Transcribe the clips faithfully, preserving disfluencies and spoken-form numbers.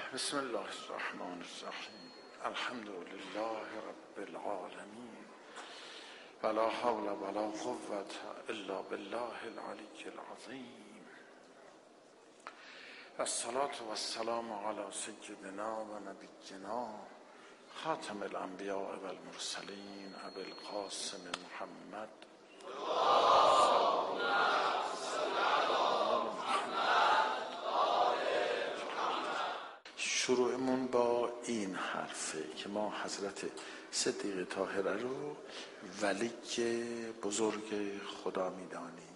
بسم الله الرحمن الرحیم. الحمد لله رب العالمین ولا حول ولا قوة الا بالله العلی العظیم. الصلاة والسلام علی سیدنا و نبینا خاتم الانبیاء والمرسلین ابی القاسم محمد. شروعمون با این حرفه که ما حضرت صدیق طاهره رو ولی بزرگ خدا میدانیم.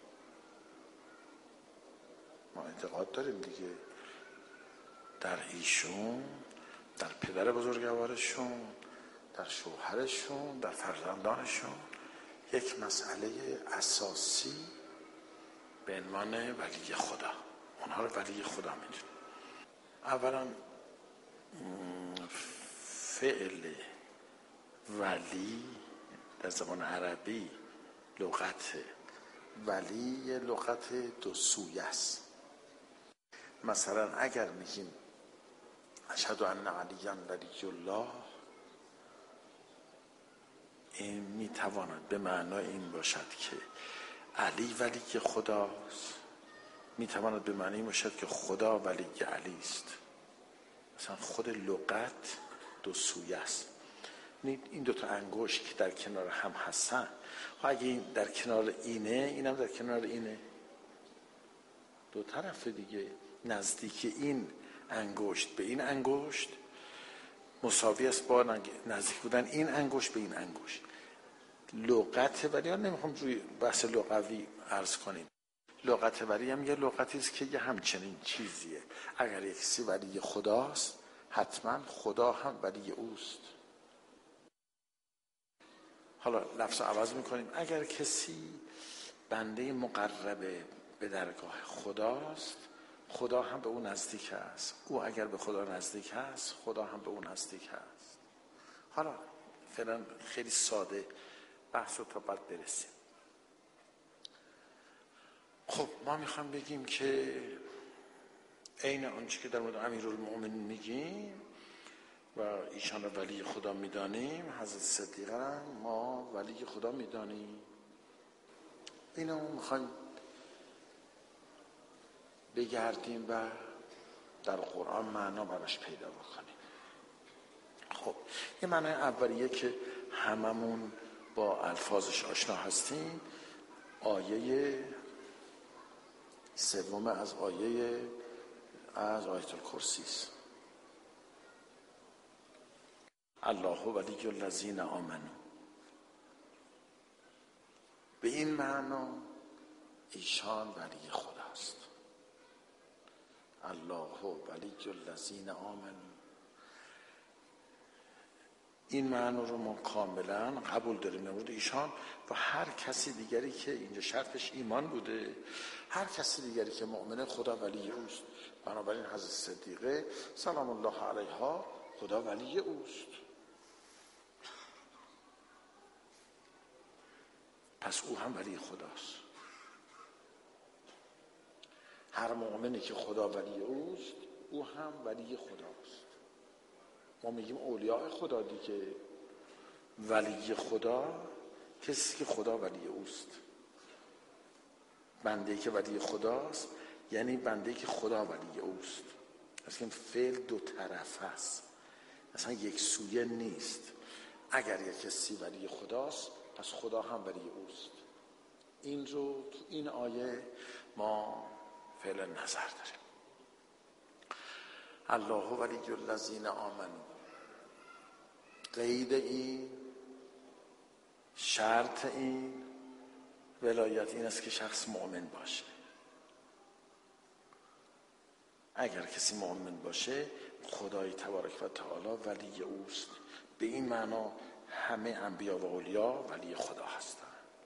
ما اعتقاد داریم دیگه در ایشون، در پدر بزرگوارشون، در شوهرشون، در فرزندانشون یک مسئله اساسی به عنوان ولی خدا، اونها رو ولی خدا میدونیم. اولا فعل ولی در زبان عربی لغت ولی لغت دو سویه است. مثلا اگر میگیم اشهد ان علی ولی الله، این میتواند به معنای این باشد که علی ولی خداست، میتواند به معنی باشد که خدا ولی علی است. مثلا خود لغت دو سویه است. این دو تا انگشت که در کنار هم هستن، اگه این در کنار اینه، اینم در کنار اینه، دو طرف دیگه. نزدیک این انگشت به این انگشت مساوی است با نزدیک بودن این انگشت به این انگشت. لغت ولی ها نمیخوام روی بحث لغوی عرض کنیم. لغت ولی هم یه لغتی است که یه همچنین چیزیه. اگر یک کسی ولی خداست، حتما خدا هم ولی اوست. حالا لفظ عوض میکنیم. اگر کسی بنده مقرب به درگاه خداست، خدا هم به او نزدیک است. او اگر به خدا نزدیک است، خدا هم به او نزدیک است. حالا فعلا خیلی ساده بحث رو تا بعد برسیم. خب ما میخوام بگیم که عین آنچه که در مورد امیرالمؤمنین میگیم و ایشان رو ولی خدا میدانیم، حضرت صدیقه را ما ولی خدا میدانیم. اینو میخوایم بگردیم و در قرآن معنا براش پیدا بکنیم. خب یه معنای اولیه که هممون با الفاظش آشنا هستیم، آیه سوم از آیه از آیت الکرسی است. الله ولی الذین آمنوا. به این معنا ایشان ولی خداست. الله ولی الذین آمنوا. این معنا رو ما کاملا قبول داریم در مورد ایشان و هر کسی دیگری که اینجا شرطش ایمان بوده، هر کسی دیگری که مؤمنه خدا ولی اوست. بنابراین حضرت صدیقه سلام الله علیها خدا ولی اوست. پس او هم ولی خداست. هر مؤمنی که خدا ولی اوست، او هم ولی خداست. ما میگیم اولیاء خدا دیگه. ولی خدا کسی که خدا ولی اوست. بنده‌ای که ولی خداست یعنی بنده‌ای که خدا ولی اوست. اصلا این فعل دو طرف است، اصلا یک سویه نیست. اگر یک کسی ولی خداست، پس خدا هم ولی اوست. این رو تو این آیه ما فعلا نظر داریم. الله ولی الذین آمنوا. قید این، شرط این ولایت این است که شخص مؤمن باشه. اگر کسی مؤمن باشه، خدای تبارک و تعالی ولی اوست. به این معنا همه انبیا و اولیا ولی خدا هستند.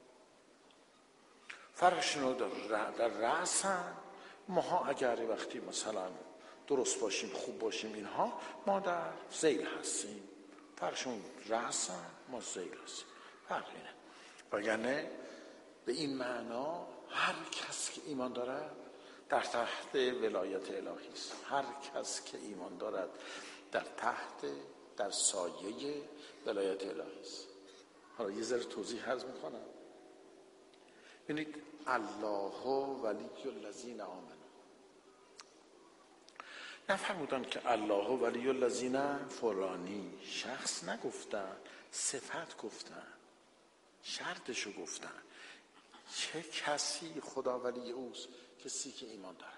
فرقشون رو در, در رأسن. ماها اگر وقتی مثلا درست باشیم، خوب باشیم، اینها ما در ذیل هستیم. فرقشون رأسن، ما ذیل هستیم. فرق اینه. وگرنه به این معنا هر کس که ایمان داره در تحت ولایت الهی است. هر کس که ایمان دارد در تحت در سایه ولایت الهی است. حالا یه ذره توضیح عرض میکنم. ببینید الله ولی الذین آمنوا، نفرمودن که الله ولی الذین فلانی، شخص نگفتن، صفت گفتن، شرطشو گفتن. چه کسی خدا ولی اوست؟ کسی که ایمان دارد.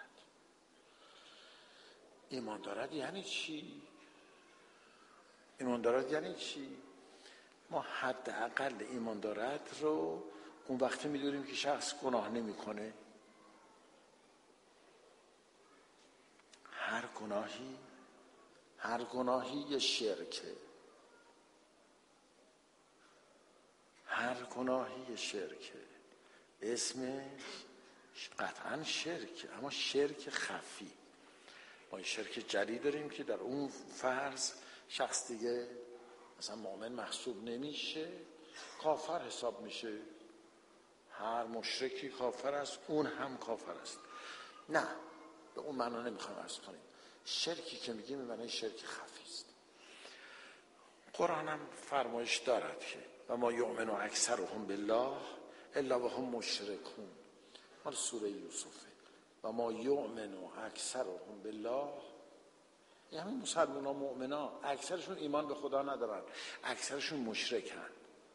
ایمان دارد یعنی چی؟ ایمان دارد یعنی چی؟ ما حداقل ایمان دارد رو اون وقتی میدونیم که شخص گناه نمیکنه. هر گناهی هر گناهی یه شرکه، هر گناهی یه شرکه، اسمش قطعا شرکه، اما شرک خفی. ما یه شرک جلی داریم که در اون فرض شخص دیگه مثلا مؤمن محسوب نمیشه، کافر حساب میشه. هر مشرکی کافر است، اون هم کافر است. نه، به اون معنا نمیخوایم عرض کنیم. شرکی که میگیم به معنی شرک خفی است. قرآن هم فرمایش دارد که و ما یؤمن اکثرهم بالله الا وهم مشرکون، مال سوره یوسفه. و ما یؤمن اکثرهم بالله، یعنی مسلمان ها مؤمن ها اکثرشون ایمان به خدا ندارن، اکثرشون مشرکن.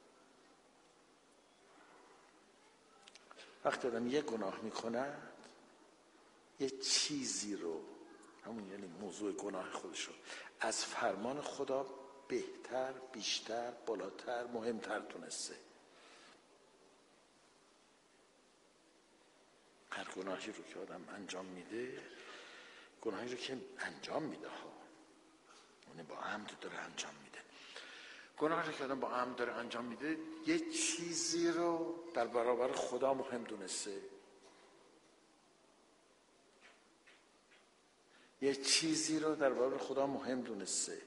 وقتی آدم یه گناه میکند، یه چیزی رو، همون یعنی موضوع گناه خودش رو، از فرمان خدا بهتر، بیشتر، بالاتر، مهمتر تونسته. هر گناهی رو که آدم انجام میده، گناهی رو که انجام میده ها، اون با عمد داره انجام میده. گناهی رو که آدم با عمد داره انجام میده، یه چیزی رو در برابر خدا مهم دونسته. یه چیزی رو در برابر خدا مهم دونسته.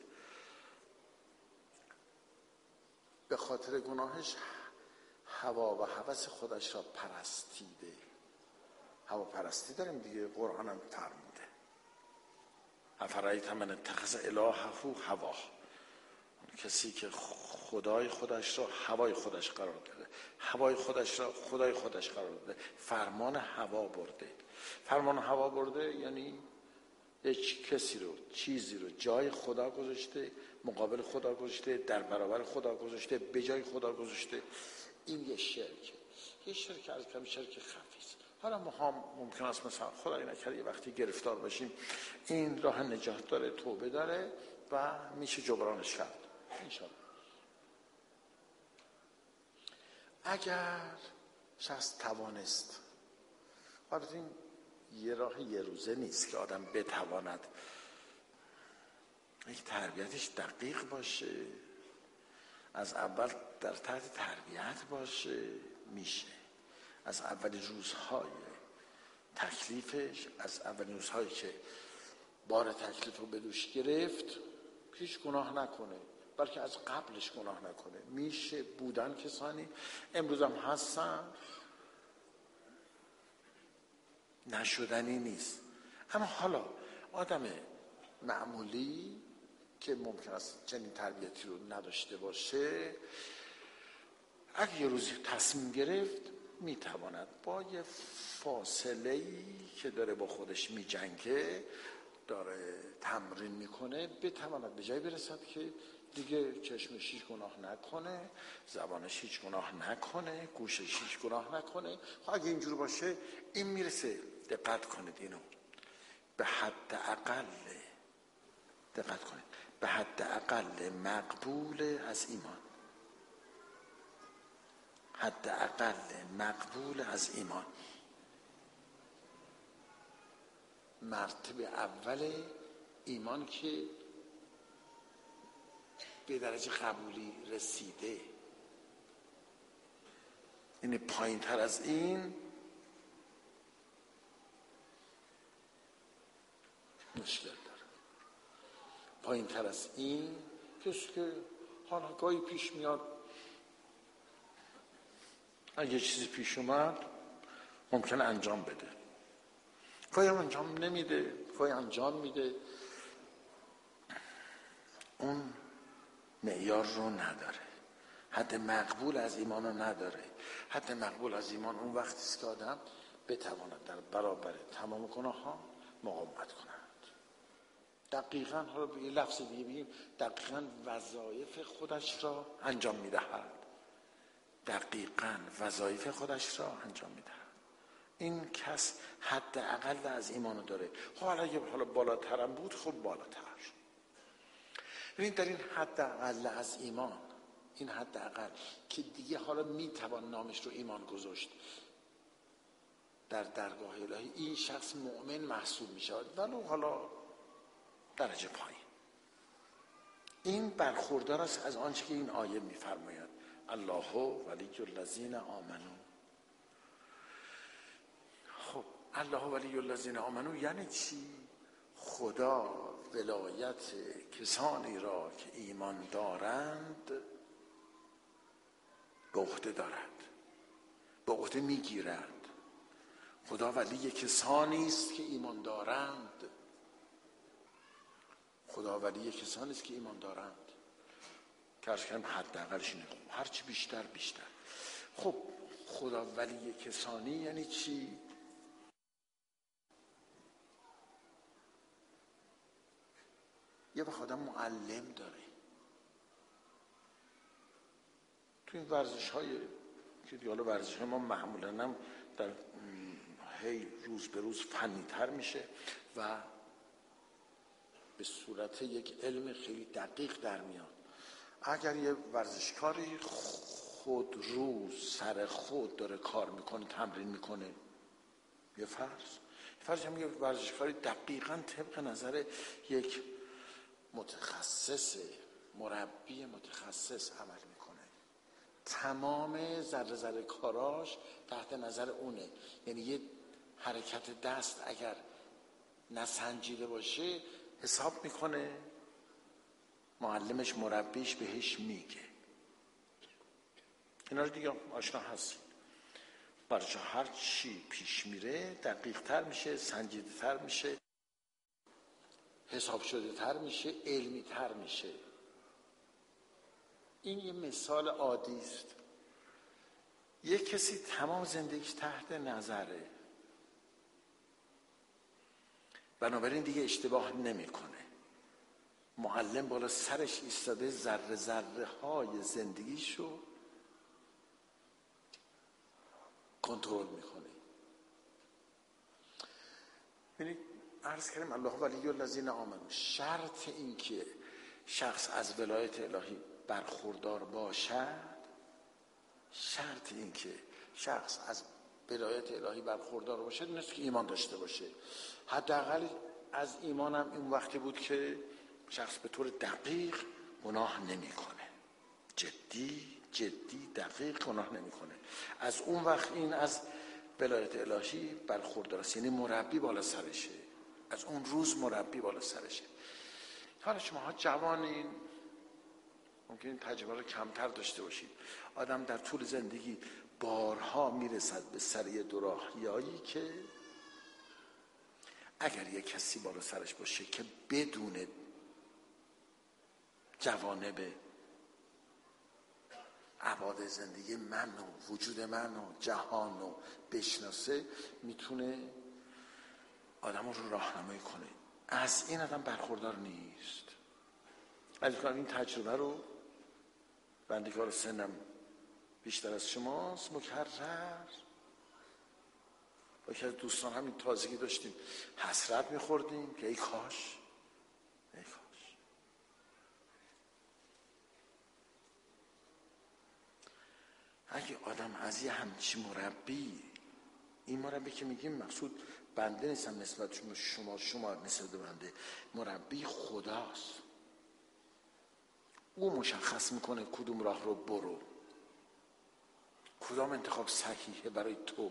به خاطر گناهش هوا و هوس خودش را پرستیده. هوا پرستی داریم دیگه، قرآن هم فرموده افرایت من اتخذ الهه هواه، کسی که خدای خودش را هوای خودش قرار داده، هوای خودش را خدای خودش قرار داده، فرمان هوا برده. فرمان هوا برده یعنی یک کسی رو، چیزی رو جای خدا گذاشته، مقابل خدا گذاشته، در برابر خدا گذاشته، به جای خدا گذاشته. این یه شرکه. یه شرک از کم شرک خفی است. حالا ما هم ممکن است مثلا خدای نکرده یه وقتی گرفتار باشیم، این راه نجات داره، توبه داره و میشه جبرانش کرد انشاءالله. اگر شخص توانست، حالا این یه راه یه روزه نیست که آدم بتواند، یک تربیتش دقیق باشه، از اول در تحت تربیت باشه، میشه. از اول روزهای تکلیفش، از اول روزهایی که بار تکلیف رو به دوش گرفت، هیچ گناه نکنه، بلکه از قبلش گناه نکنه. میشه. بودن کسانی امروز هم هستن، نشدنی نیست. اما حالا آدم معمولی که ممکن است چنین تربیتی رو نداشته باشه، اگه یه روزی تصمیم گرفت، میتواند با یه فاصله‌ای که داره با خودش میجنگه، داره تمرین میکنه، بتواند به جای برسد که دیگه چشمش هیچ گناه نکنه، زبانش هیچ گناه نکنه، گوشش هیچ گناه نکنه. خب اگه اینجور باشه، این میرسه. دقت کنید اینو، به حد اقل دقت کنید به حد اقل مقبول از ایمان، حد اقل مقبول از ایمان، مرتبه اول ایمان که به درجه قبولی رسیده. این پایین تر از این مشکل داره. پایین تر از این کسی که حالا گاهی پیش میاد، اگه چیزی پیش اومد ممکنه انجام بده، گاهی انجام نمیده، گاهی انجام میده. اون معیار رو نداره، حد مقبول از ایمان رو نداره. حد مقبول از ایمان اون وقتی است که آدم بتواند در برابر تمام گناه ها مقاومت کند. دقیقاً، حالا به یه لفظ دیگه بگیم، دقیقاً وظایف خودش را انجام میدهد. دقیقاً وظایف خودش را انجام میدهد. این کس حداقل از ایمانو داره. خب حالا اگه حالا بالاترم بود، خب بالاتر. ببین در این حداقل از ایمان، این حداقل که دیگه حالا میتوان نامش رو ایمان گذاشت در درگاه الهی، این شخص مؤمن محسوب میشود، ولو حالا درجه پایین. این برخوردار است از آنچه که این آیه میفرماید: الله ولی الذین آمنو. خب الله ولی الذین آمنو یعنی چی؟ خدا ولایت کسانی را که ایمان دارند به عهده دارد، به عهده میگیرد. خدا ولی کسانی است که ایمان دارند. خدا ولی کسانی است که ایمان دارند. که عرض کردم حداقلش اینه، هرچی بیشتر بیشتر. خب خدا ولی کسانی یعنی چی؟ یه وقت آدم معلم داره. تو این ورزش های که دیالا ورزش های ما معمولا هم در هی روز به روز فنی تر میشه و به صورت یک علم خیلی دقیق در میاد. اگر یه ورزشکاری خود روز سر خود داره کار میکنه، تمرین میکنه، یه فرض فرض هم یه ورزشکاری دقیقاً طبق نظر یک متخصص، مربی متخصص عمل میکنه، تمام ذره ذره کاراش تحت نظر اونه. یعنی یه حرکت دست اگر نسنجیده باشه حساب میکنه، معلمش مربیش بهش میگه. اینا رو دیگه آشنا هستید. برای هر چی پیش میره دقیق تر میشه، سنجیده تر میشه، حساب شده تر میشه، علمی تر میشه. این یه مثال عادی است. یک کسی تمام زندگیش تحت نظره، بنابراین دیگه اشتباه نمیکنه. معلم بالا سرش ایستاده، ذره ذره های زندگیشو کنترل میکنه. ببینید عرض کردیم الله ولی الذین آمنو. شرط این که شخص از ولایت الهی برخوردار باشد، شرط این که شخص از ولایت الهی برخوردار باشد این است که ایمان داشته باشه. حداقل از ایمانم این وقتی بود که شخص به طور دقیق گناه نمیکنه، جدی جدی دقیق گناه نمیکنه. از اون وقت این از ولایت الهی برخوردار است، یعنی مربی بالا سرشه. از اون روز مربی بالا سرشه. حالا شما ها جوانین، ممکن این تجربه رو کمتر داشته باشید. آدم در طول زندگی بارها میرسد به سری دوراهیایی که اگر یک کسی بالا سرش باشه که بدون جوانب ابعاد زندگی من و وجود من و جهان رو بشناسه، میتونه آدم رو راهنمایی کنه. از این آدم برخوردار نیست. از این تجربه رو بندگار سنم بیشتر از شماست، مکرر با که از دوستان همین تازگی داشتیم، حسرت میخوردیم که ای کاش ای کاش. اگه آدم از یه همچی مربی، این مربی که میگیم مقصود بنده نیستم نسبت شما شما شما نسبت بنده، مربی خداست. او مشخص میکنه کدوم راه رو برو، کدام انتخاب صحیحه برای تو.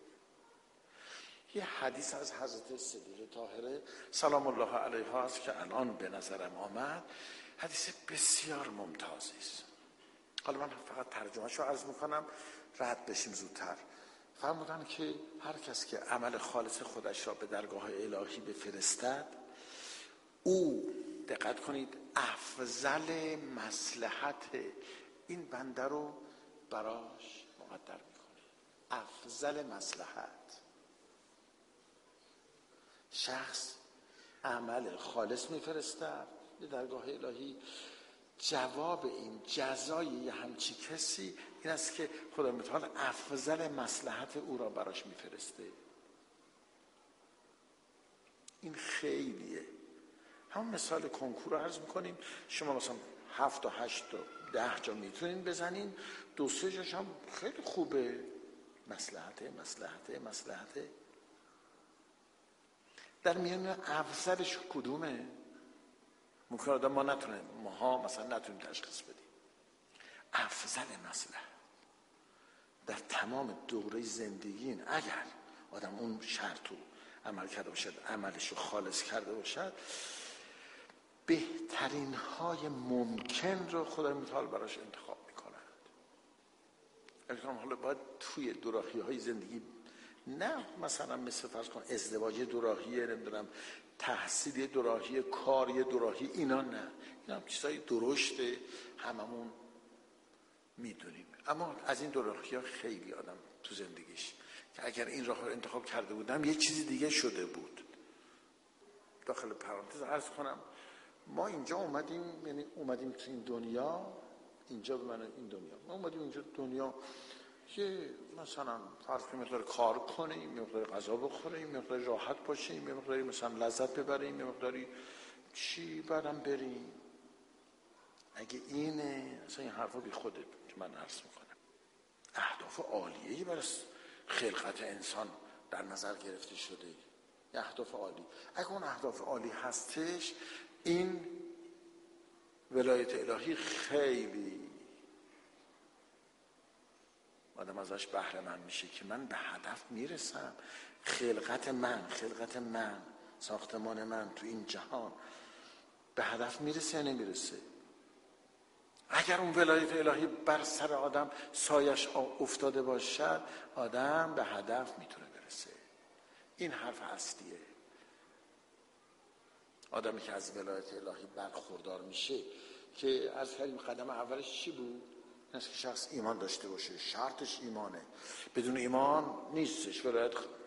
یه حدیث از حضرت صدیقه طاهره سلام الله علیها است که الان به نظرم آمد. حدیث بسیار ممتازی است. حالا من فقط ترجمه‌شو عرض میکنم رد بشیم زودتر. فرمودن که هر کس که عمل خالص خودش را به درگاه الهی بفرستد، او، دقت کنید، افضل مصلحت این بنده رو براش مقدر میکنه. افضل مصلحت. شخص عمل خالص میفرستد به درگاه الهی، جواب این، جزای یه همچی کسی این است که خدا متعال افضل مصلحت او را براش میفرسته. این خیلیه. همون مثال کنکور رو عرض میکنیم، شما مثلا هفت تا هشت تا ده جا میتونین بزنین، دو سه جاش هم خیلی خوبه، مصلحته مصلحته مصلحته. در میان افضلش کدومه؟ ممکن آدم ما نتونه، ماها مثلا نتونیم تشخیص بدیم. افضل مصلحت در تمام دوره زندگی این، اگر آدم اون شرط رو عمل کرده باشد، عملش رو خالص کرده باشد، بهترین های ممکن رو خدای متعال براش انتخاب میکنند. حالا باید توی دوراهی های زندگی، نه مثلا مثل فرض کن ازدواج دوراهیه، نمیدونم تحصیل دوراهی، کاری دوراهی، اینا نه، اینا هم چیزای درشته، هممون میدونیم. اما از این دوراهی ها خیلی آدم تو زندگیش که اگر این راه رو انتخاب کرده بودم یه چیزی دیگه شده بود. داخل پرانتز عرض کنم، ما اینجا اومدیم، یعنی اومدیم تو این دنیا، اینجا به من این دنیا، ما اومدیم اینجا دنیا که مثلا فرض کنیم مقدار کار کنیم، مقدار غذا بخوریم، مقدار راحت باشیم، مقدار مثلا لذت ببریم، مقداری چی بعدم بریم. اگه اینه اصلا این حرفا بی خوده که من عرض میکنم. اهداف عالیه‌ای برای خلقت انسان در نظر گرفته شده، اهداف عالی. اگه اون اهداف عالی هستش، این ولایت الهی خیلی آدم ازش بهره مند میشه که من به هدف میرسم. خلقت من، خلقت من، ساختمان من تو این جهان به هدف میرسه یا نمیرسه؟ اگر اون ولایت الهی بر سر آدم سایش افتاده باشد، آدم به هدف میتونه برسه. این حرف اصلیه. آدمی که از ولایت الهی برخوردار میشه، که عرض کردیم قدم اولش چی بود؟ این است که شخص ایمان داشته باشه. شرطش ایمانه. بدون ایمان نیستش. ولایت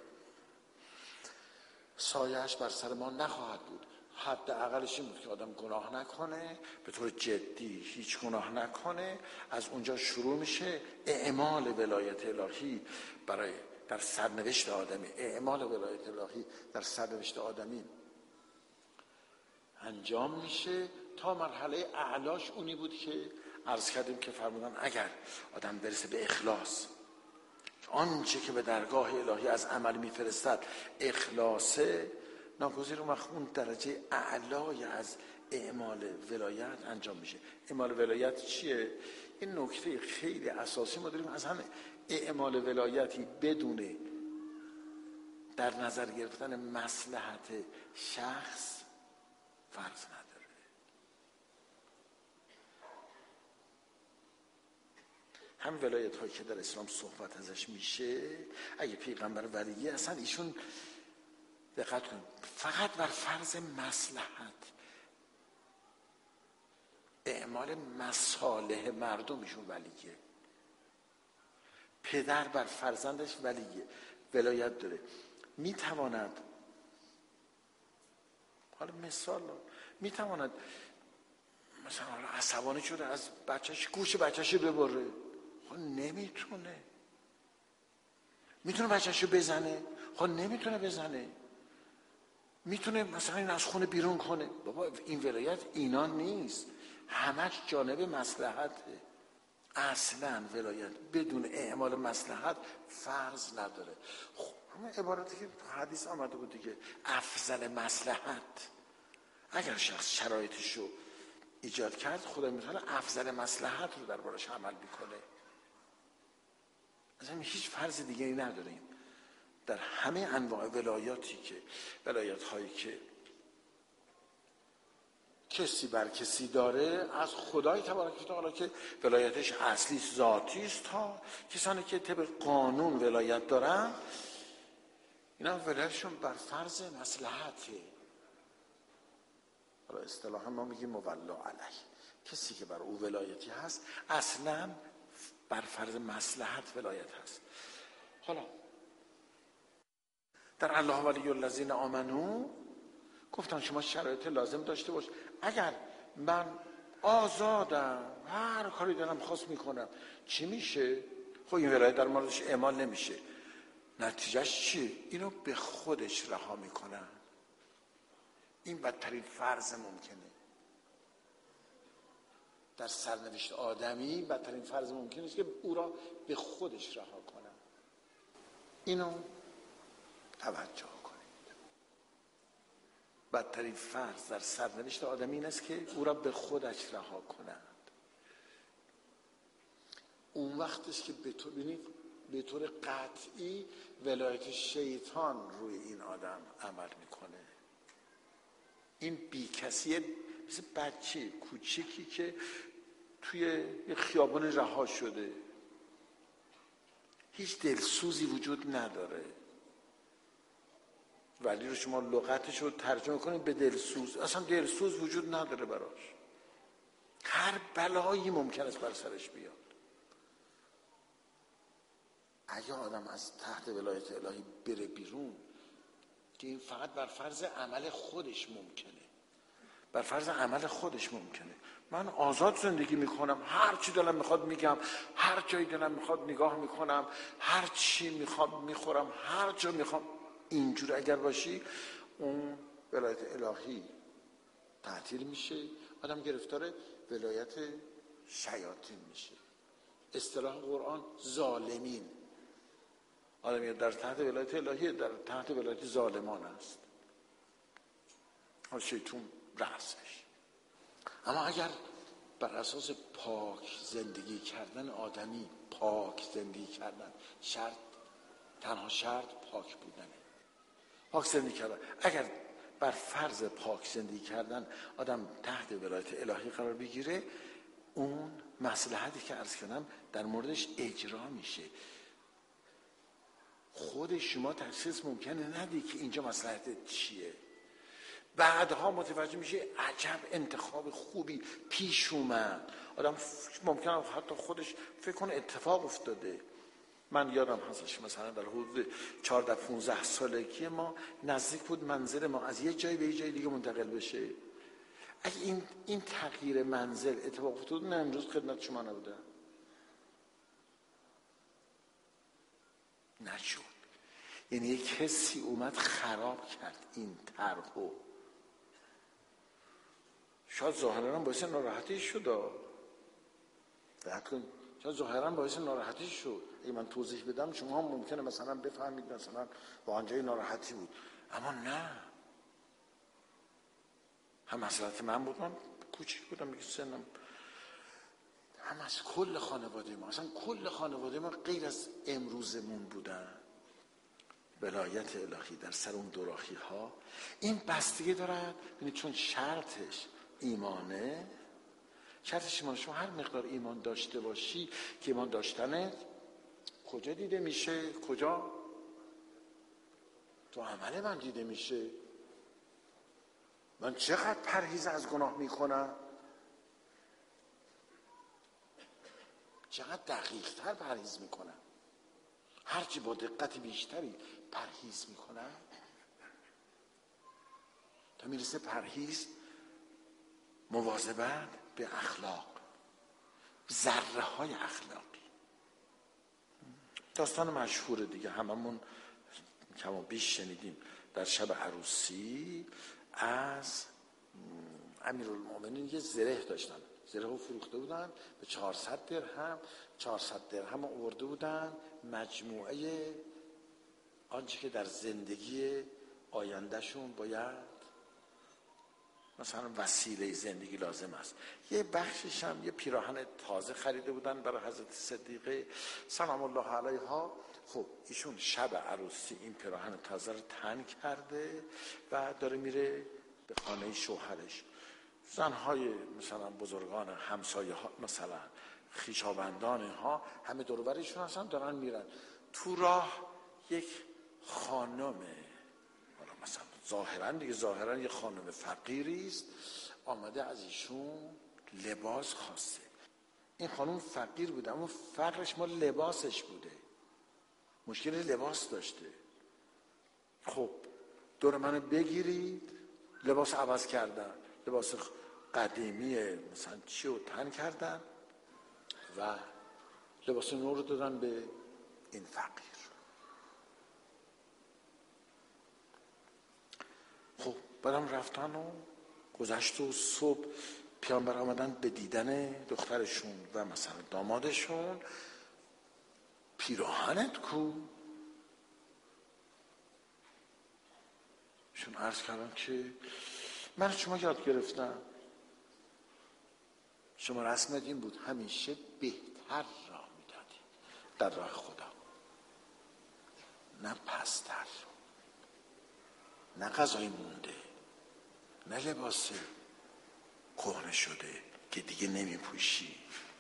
سایه‌اش بر سر ما نخواهد بود. حد اقلش این بود که آدم گناه نکنه، به طور جدی هیچ گناه نکنه. از اونجا شروع میشه اعمال ولایت الهی برای در سرنوشت آدمی. اعمال ولایت الهی در سرنوشت آدمی انجام میشه تا مرحله اعلاش اونی بود که عرض کردیم که فرمودن اگر آدم برسه به اخلاص، آنچه که به درگاه الهی از عمل میفرستد اخلاصه، ناگزیر اون وقت اون درجه اعلای از اعمال ولایت انجام میشه. اعمال ولایت چیه؟ این نکته خیلی اساسی ما داریم. از همه اعمال ولایتی بدون در نظر گرفتن مصلحت شخص فرض نداره. هم ولایت هایی که در اسلام صحبت ازش میشه، اگه پیغمبر ولیه، اصلا ایشون دقت کنید فقط بر فرض مصلحت، اعمال مصالح مردم ایشون ولیه. پدر بر فرزندش ولیه، ولایت داره. میتواند، حالا مثال میتواند مثلا حالا عصبانی شده از بچهش گوش بچهش ببره، خب نمیتونه. میتونه بچهشو بزنه، خب نمیتونه بزنه. میتونه مثلا این از خونه بیرون کنه. بابا این ولایت اینا نیست، همش جانب مصلحته. اصلا ولایت بدون اعمال مصلحت فرض نداره. خب همه عبارتی که حدیث آمده بود دیگه، افضل مصلحت. اگر شخص شرایطشو ایجاد کرد، خدا میتونه افضل مصلحت رو دربارش عمل میکنه. اصلا هیچ فرض دیگری نداریم در همه انواع ولایاتی که ولایت هایی که کسی بر کسی داره از خدای تبارک و تعالی که ولایتش اصلی ذاتی است، تا کسانی که طبق قانون ولایت دارن اینا ولایتشون بر فرض مصلحته. حالا اصطلاحا ما میگیم مولا علیه، کسی که بر او ولایتی هست اصلا بر فرض مصلحت ولایت هست. حالا در الله ولی الذین آمنو گفتن شما شرایط لازم داشته باش. اگر من آزادم هر کاری دارم خواست میکنم چی میشه؟ خب این ولایت در موردش اعمال نمیشه. نتیجهش چیه؟ اینو به خودش رها میکنن. این بدترین فرض ممکنه در سرنوشت آدمی. بدترین فرض ممکنه است که او را به خودش رها کنن. اینو توجه کنید. بدترین فرض در سرنوشت آدمی این است که او را به خودش رها کنند. اون وقتش که به طور ببینید به طور قطعی ولایت شیطان روی این آدم عمل میکنه. این بی کسیه، مثل بچه کوچیکی که توی یه خیابون رها شده، هیچ دلسوزی وجود نداره، ولی رو شما لغتش رو ترجمه کنید به دلسوز، اصلا دلسوز وجود نداره براش. هر بلایی ممکن است بر سرش بیاد. اگه آدم از تحت ولایت الهی بره بیرون، که این فقط بر فرض عمل خودش ممکنه، بر فرض عمل خودش ممکنه. من آزاد زندگی میکنم، هر چی دلم میخواد میگم، هر جایی دلم میخواد نگاه میکنم، هر چی میخوام میخورم، هر جا میخوام. اینجور اگر باشی اون ولایت الهی تعطیل میشه، آدم گرفتار ولایت شیاطین میشه. اصطلاح قرآن ظالمین. آدم در تحت ولایت الهی در تحت ولایت ظالمان است، شیطان رأسش. اما اگر بر اساس پاک زندگی کردن آدمی، پاک زندگی کردن شرط، تنها شرط پاک بودنه، پاک زندگی کردن. اگر بر فرض پاک زندگی کردن آدم تحت ولایت الهی قرار بگیره، اون مصلحتی که عرض کردم در موردش اجرا میشه. خود شما تشخیص ممکنه ندی که اینجا مصلحت چیه. بعدها متوجه میشه عجب انتخاب خوبی پیش اومد. آدم ممکنه حتی خودش فکر کنه اتفاق افتاده. من یادم هستش مثلا در حدود چهارده پانزده سالگی ما نزدیک بود منزل ما از یه جای به یه جای دیگه منتقل بشه. اگه این این تغییر منزل اتفاق افتاد، نه امروز خدمت شما نبودم، نشد. یعنی یک کسی اومد خراب کرد این طرحو. شاید ظاهرا باعث ناراحتی شد، دقت کن، شاید ظاهرا باعث ناراحتی شد. اگه من توضیح بدم شما هم ممکنه مثلا بفهمید مثلا با آنجای ناراحتی بود، اما نه، هم مسئلت من بود، من کوچیک بودم دیگه سنم، هم از کل خانواده ما، اصلا کل خانواده ما غیر از امروزمون بودن. ولایت الهی در سر اون دوراخی ها این بستگی دارد، یعنی چون شرطش ایمانه، شرطش ایمان، شما هر مقدار ایمان داشته باشی که ایمان داشتنت کجا دیده میشه؟ کجا؟ تو عمل من دیده میشه. من چقدر پرهیز از گناه میکنم، چقدر دقیق تر پرهیز میکنم، هرچی با دقت بیشتری پرهیز میکنم تا میرسه پرهیز مواظبت به اخلاق، ذره های اخلاقی. داستان مشهور دیگه هممون کما بیش شنیدیم. در شب عروسی از امیرالمومنین یه زره داشتن، زره رو فروخته بودن به چهارصد درهم. چهارصد درهم آورده بودن مجموعه آنچه که در زندگی آیندهشون باید مثلا وسیله زندگی لازم است. یه بخشش هم یه پیراهن تازه خریده بودن برای حضرت صدیقه سلام الله علیها. خب ایشون شب عروسی این پیراهن تازه رو تن کرده و داره میره به خانه شوهرش. زنهای مثلا بزرگان همسایه ها، مثلا خویشاوندان ها، همه دور و برشون هستن دارن میرن تو راه. یک خانمه، مثلا ظاهرا دیگه ظاهرا یه خانم فقیری است، آمده از ایشون لباس خواسته. این خانم فقیر بوده اما فقرش مال لباسش بوده، مشکل لباس داشته. خب دور منو بگیرید، لباس عوض کردن، لباس قدیمی مثلا چی رو تن کردن و لباس نو رو دادن به این فقیر. خب بعدم رفتن و گذشت و صبح پیامبر آمدن به دیدن دخترشون و مثلا دامادشون. پیراهنت کو؟ شون عرض کردن که من شما یاد گرفتم، شما رسمت این بود همیشه بهتر راه میدادی در راه خدا، نه پستر، نه غذای مونده، نه لباس کهنه شده که دیگه نمی پوشی.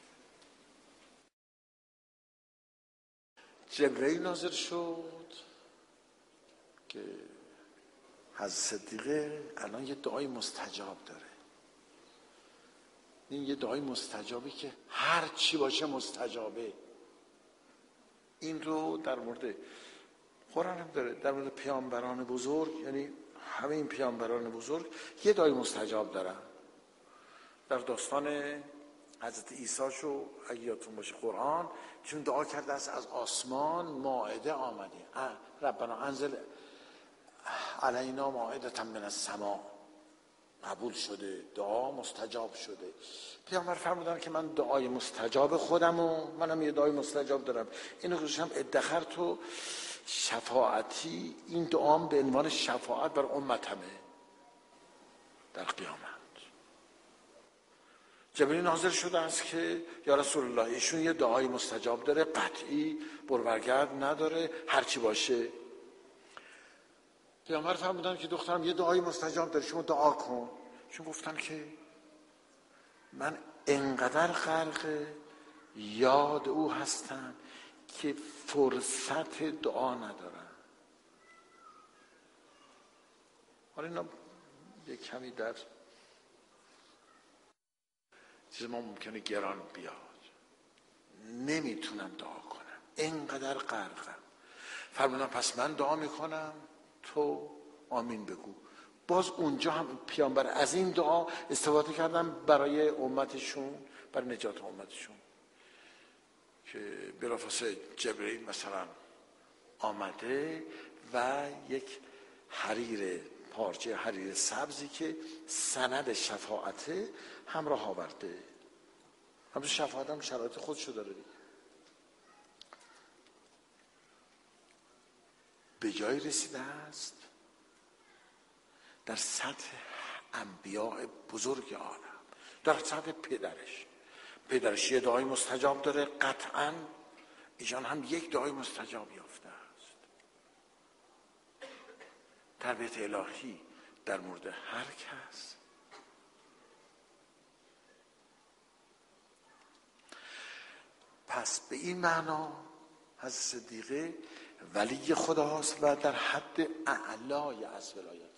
جبرئیل نازل شد که حضرت صدیقه الان یه دعای مستجاب داره. این یه دعای مستجابی که هر چی باشه مستجابه. این رو در مورد قرآن هم داره، در مورد پیامبران بزرگ، یعنی همه این پیامبران بزرگ یه دعای مستجاب دارن. در داستان حضرت عیسی شو اگه یادتون باشه قرآن، چون دعا کرده است از آسمان مائده آمده، ربنا انزل علینا مائدة من السماء، قبول شده، دعا مستجاب شده. پیامبر فرمودن که من دعای مستجاب خودم و منم یه دعای مستجاب دارم، اینو گذاشتم ادخر تو شفاعتی. این دعام به عنوان شفاعت بر امتمه در قیامت. جبرئیل نازل شده است که یا رسول الله ایشون یه دعای مستجاب داره، قطعی برورگرد نداره، هرچی باشه. پیامبر فرمودن که دخترم یه دعای مستجاب داره، شما دعا کن. چون گفتن که من انقدر غرق یاد او هستم که فرصت دعا ندارم. حالا اینا یه کمی در چیز ما ممکنه گران بیاد، نمیتونم دعا کنم، انقدر غرقم. فرمودن پس من دعا میکنم تو آمین بگو. باز اونجا هم پیامبر از این دعا استفاده کردن برای امتشون، برای نجات امتشون، که بلافاصله جبرئیل مثلا آمده و یک حریر، پارچه حریر سبزی که سند شفاعته همراه آورده. همچون شفاعت هم شرایط خودشو داره دیگه. به جای رسیده است در سطح انبیاء بزرگ عالم، در سطح پدرش. پدرش یه دعای مستجاب داره، قطعاً ایشان هم یک دعای مستجاب یافته است. تربیت الهی در مورد هر کس. پس به این معنا حضرت صدیقه ولی خداست و در حد اعلای از ولایته.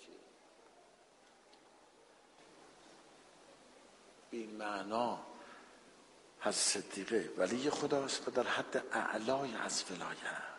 به این معنا حضرت صدیقه ولی خداست و در حد اعلای از ولایت.